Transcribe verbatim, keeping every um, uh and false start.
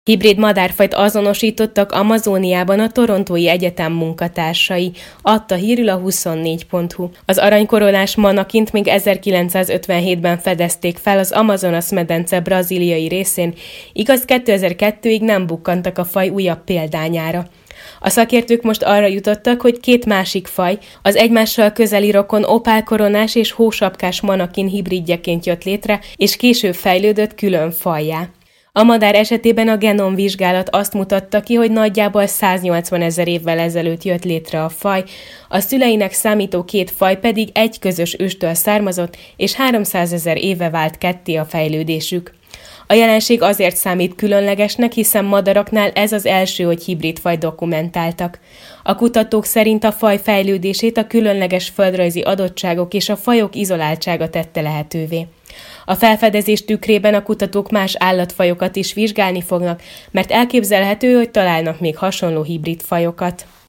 Hibrid madárfajt azonosítottak Amazóniában a Torontói Egyetem munkatársai, adta hírül a huszonnégy pont hu. Az aranykoronás manakint még ezerkilencszázötvenhétben fedezték fel az Amazonas-medence brazíliai részén, igaz kétezer-kettőig nem bukkantak a faj újabb példányára. A szakértők most arra jutottak, hogy két másik faj, az egymással közeli rokon opálkoronás és hósapkás manakin hibridjeként jött létre, és később fejlődött külön fajjá. A madár esetében a genomvizsgálat azt mutatta ki, hogy nagyjából száznyolcvanezer évvel ezelőtt jött létre a faj, a szüleinek számító két faj pedig egy közös őstől származott, és háromszázezer éve vált ketté a fejlődésük. A jelenség azért számít különlegesnek, hiszen madaraknál ez az első, hogy hibrid faj dokumentáltak. A kutatók szerint a faj fejlődését a különleges földrajzi adottságok és a fajok izoláltsága tette lehetővé. A felfedezés tükrében a kutatók más állatfajokat is vizsgálni fognak, mert elképzelhető, hogy találnak még hasonló hibrid fajokat.